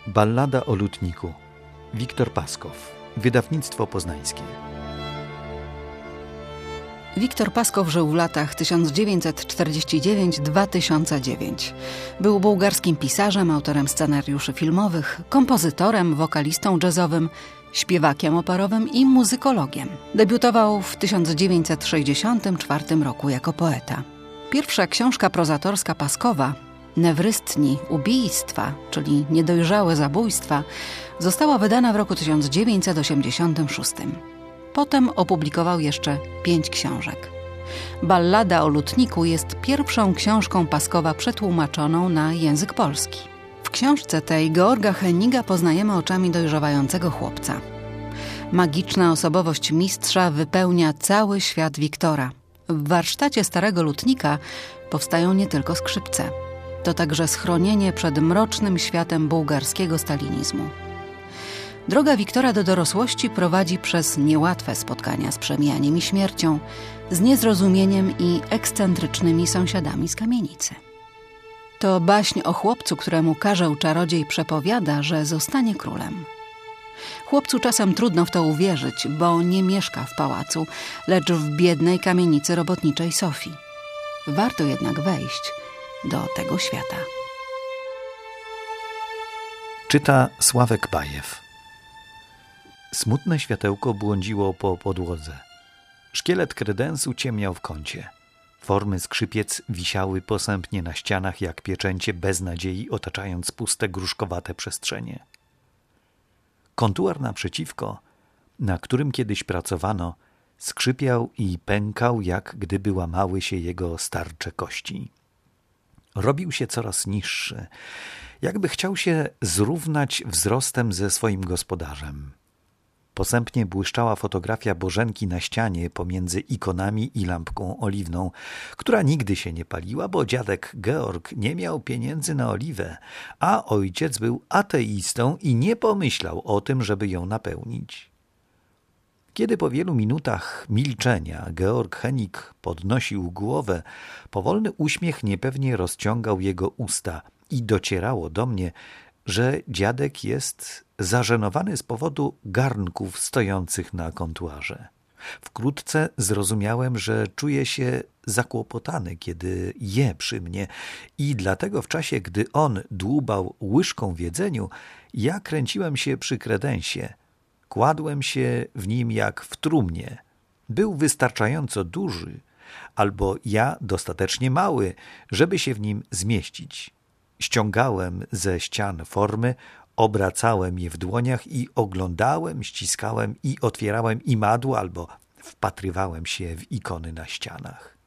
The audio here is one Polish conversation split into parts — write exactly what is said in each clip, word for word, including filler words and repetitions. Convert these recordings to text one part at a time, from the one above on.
Ballada o lutniku. Wiktor Paskow. Wydawnictwo poznańskie. Wiktor Paskow żył w latach tysiąc dziewięćset czterdziesty dziewiąty do dwa tysiące dziewiątego. Był bułgarskim pisarzem, autorem scenariuszy filmowych, kompozytorem, wokalistą jazzowym, śpiewakiem operowym i muzykologiem. Debiutował w tysiąc dziewięćset sześćdziesiątym czwartym roku jako poeta. Pierwsza książka prozatorska Paskowa, Newrystni ubijstwa, czyli niedojrzałe zabójstwa, została wydana w roku tysiąc dziewięćset osiemdziesiątym szóstym. Potem opublikował jeszcze pięć książek. Ballada o lutniku jest pierwszą książką Paskowa przetłumaczoną na język polski. W książce tej Georga Heniga poznajemy oczami dojrzewającego chłopca. Magiczna osobowość mistrza wypełnia cały świat Wiktora. W warsztacie starego lutnika powstają nie tylko skrzypce. To także schronienie przed mrocznym światem bułgarskiego stalinizmu. Droga Wiktora do dorosłości prowadzi przez niełatwe spotkania z przemijaniem i śmiercią, z niezrozumieniem i ekscentrycznymi sąsiadami z kamienicy. To baśń o chłopcu, któremu karzeł czarodziej przepowiada, że zostanie królem. Chłopcu czasem trudno w to uwierzyć, bo nie mieszka w pałacu, lecz w biednej kamienicy robotniczej Sofii. Warto jednak wejść do tego świata. Czyta Sławek Bajew. Smutne światełko błądziło po podłodze. Szkielet kredensu ciemniał w kącie. Formy skrzypiec wisiały posępnie na ścianach jak pieczęcie beznadziei, otaczając puste, gruszkowate przestrzenie. Kontuar naprzeciwko, na którym kiedyś pracowano, skrzypiał i pękał, jak gdyby łamały się jego starcze kości. Robił się coraz niższy, jakby chciał się zrównać wzrostem ze swoim gospodarzem. Posępnie błyszczała fotografia Bożenki na ścianie pomiędzy ikonami i lampką oliwną, która nigdy się nie paliła, bo dziadek Georg nie miał pieniędzy na oliwę, a ojciec był ateistą i nie pomyślał o tym, żeby ją napełnić. Kiedy po wielu minutach milczenia Georg Henik podnosił głowę, powolny uśmiech niepewnie rozciągał jego usta i docierało do mnie, że dziadek jest zażenowany z powodu garnków stojących na kontuarze. Wkrótce zrozumiałem, że czuje się zakłopotany, kiedy je przy mnie i dlatego w czasie, gdy on dłubał łyżką w jedzeniu, ja kręciłem się przy kredensie. Kładłem się w nim jak w trumnie. Był wystarczająco duży, albo ja dostatecznie mały, żeby się w nim zmieścić. Ściągałem ze ścian formy, obracałem je w dłoniach i oglądałem, ściskałem i otwierałem imadło albo wpatrywałem się w ikony na ścianach.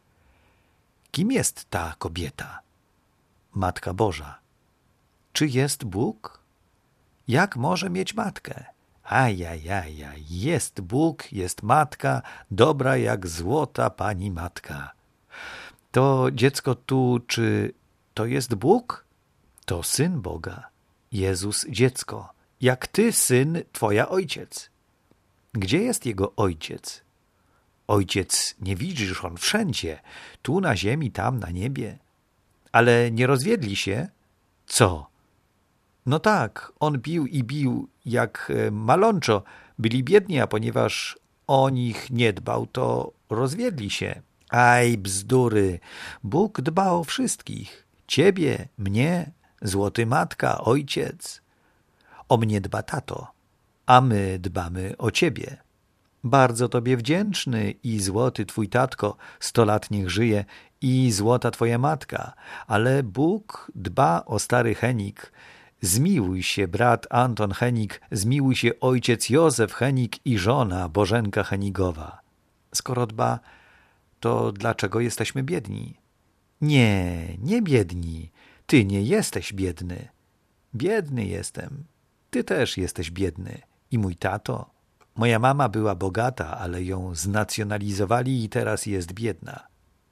Kim jest ta kobieta? Matka Boża. Czy jest Bóg? Jak może mieć matkę? Ajajajaj, jest Bóg, jest matka, dobra jak złota pani matka. To dziecko tu, czy to jest Bóg? To Syn Boga, Jezus dziecko, jak Ty, Syn, Twoja Ojciec. Gdzie jest Jego Ojciec? Ojciec nie widzisz, On wszędzie, tu na ziemi, tam na niebie. Ale nie rozwiedli się? Co? No tak, on bił i bił jak malączo. Byli biedni, a ponieważ o nich nie dbał, to rozwiedli się. Aj, bzdury, Bóg dba o wszystkich. Ciebie, mnie, złoty matka, ojciec. O mnie dba tato, a my dbamy o ciebie. Bardzo tobie wdzięczny i złoty twój tatko, sto lat niech żyje, i złota twoja matka, ale Bóg dba o stary Henik. Zmiłuj się brat Anton Henik, zmiłuj się ojciec Józef Henik i żona Bożenka Henigowa. Skoro dba, to dlaczego jesteśmy biedni? Nie, nie biedni. Ty nie jesteś biedny. Biedny jestem. Ty też jesteś biedny. I mój tato. Moja mama była bogata, ale ją znacjonalizowali i teraz jest biedna.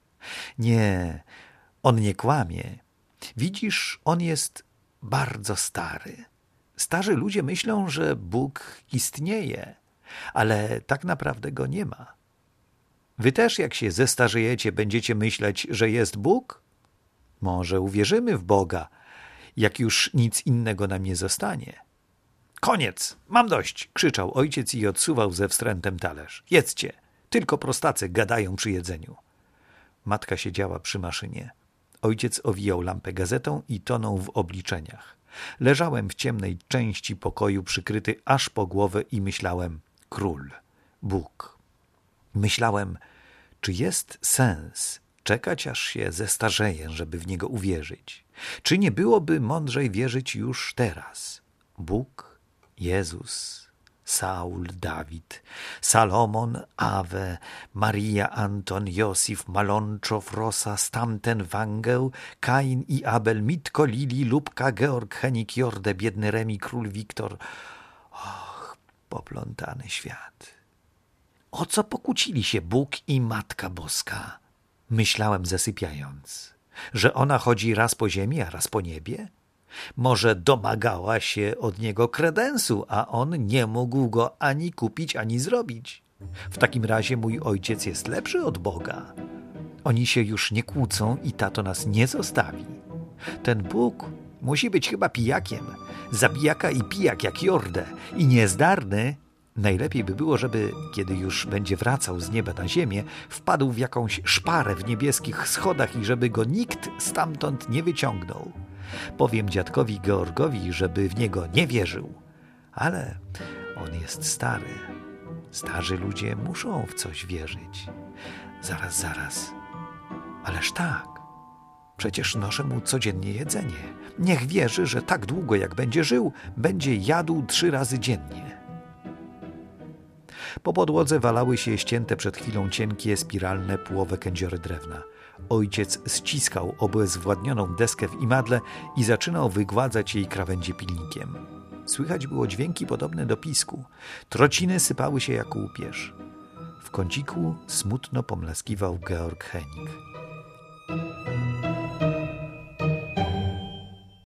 Nie, on nie kłamie. Widzisz, on jest bardzo stary. Starzy ludzie myślą, że Bóg istnieje, ale tak naprawdę go nie ma. Wy też, jak się zestarzejecie, będziecie myśleć, że jest Bóg? Może uwierzymy w Boga jak już nic innego nam nie zostanie. Koniec, mam dość, krzyczał ojciec i odsuwał ze wstrętem talerz. Jedzcie, tylko prostacy gadają przy jedzeniu. Matka siedziała przy maszynie. Ojciec owijał lampę gazetą i tonął w obliczeniach. Leżałem w ciemnej części pokoju przykryty aż po głowę i myślałem: król, Bóg. Myślałem, czy jest sens czekać, aż się zestarzeję, żeby w Niego uwierzyć? Czy nie byłoby mądrzej wierzyć już teraz? Bóg, Jezus, Saul, Dawid, Salomon, Awe, Maria, Anton, Josif, Malonczow, Rosa, Stamten, Wangel, Kain i Abel, Mitko, Lili, Lubka, Georg, Henik, Jorde, biedny Remi, król Wiktor. Och, poplątany świat. O co pokłócili się Bóg i Matka Boska? Myślałem zasypiając, że ona chodzi raz po ziemi, a raz po niebie? Może domagała się od niego kredensu, a on nie mógł go ani kupić, ani zrobić. W takim razie mój ojciec jest lepszy od Boga. Oni się już nie kłócą i tato nas nie zostawi. Ten Bóg musi być chyba pijakiem. Zabijaka i pijak jak Jordę i niezdarny. Najlepiej by było, żeby, kiedy już będzie wracał z nieba na ziemię, wpadł w jakąś szparę w niebieskich schodach i żeby go nikt stamtąd nie wyciągnął. Powiem dziadkowi Georgowi, żeby w niego nie wierzył. Ale on jest stary. Starzy ludzie muszą w coś wierzyć. Zaraz, zaraz. Ależ tak. Przecież noszę mu codziennie jedzenie. Niech wierzy, że tak długo jak będzie żył, będzie jadł trzy razy dziennie. Po podłodze walały się ścięte przed chwilą cienkie, spiralne, pułowe kędziory drewna. Ojciec ściskał obezwładnioną deskę w imadle i zaczynał wygładzać jej krawędzie pilnikiem. Słychać było dźwięki podobne do pisku. Trociny sypały się jak łupież. W kąciku smutno pomlaskiwał Georg Henik.